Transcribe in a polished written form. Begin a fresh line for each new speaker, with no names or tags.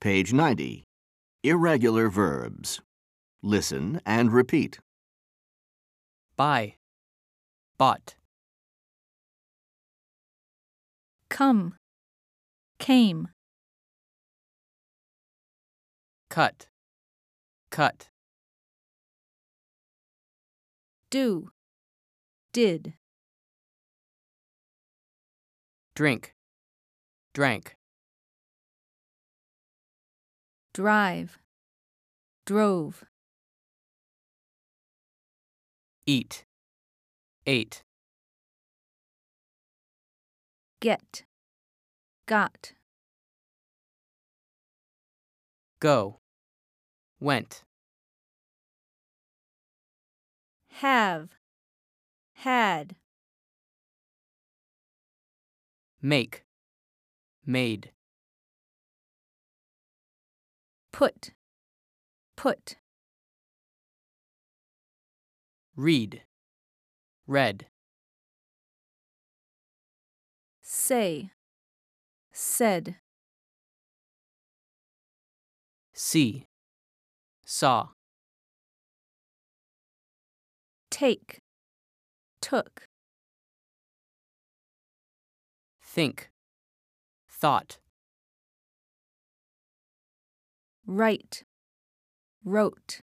Page 90. Irregular verbs. Listen and repeat.
Buy, bought,
Come, came,
cut, cut,
do, did,
drink, drank,
drive, drove,
eat, ate,
get, got,
go, went,
have, had,
make, made,
put,
read, read,
say, said,
see, saw,
take, took,
think, thought,
write, wrote.